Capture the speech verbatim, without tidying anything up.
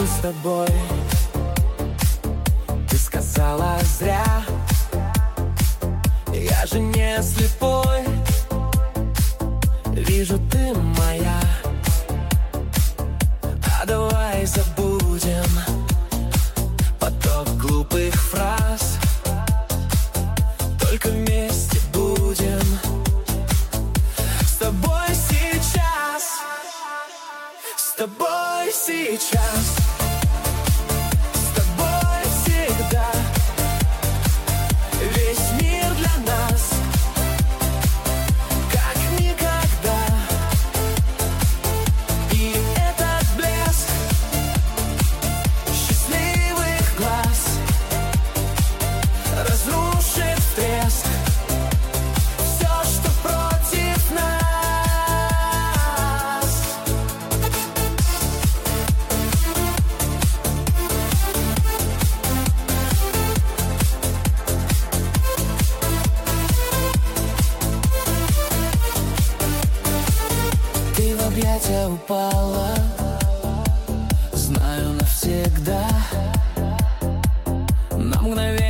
буду с тобой. Ты сказала зря, я же не слепой. Вижу, ты моя. А давай забудем поток глупых фраз. Только вместе будем с тобой сейчас. С тобой сейчас. С тобой всегда. Весь мир для нас как никогда. И этот блеск счастливых глаз разрушит треск все, что против нас. Ты в объятия упала, знаю навсегда. На мгновение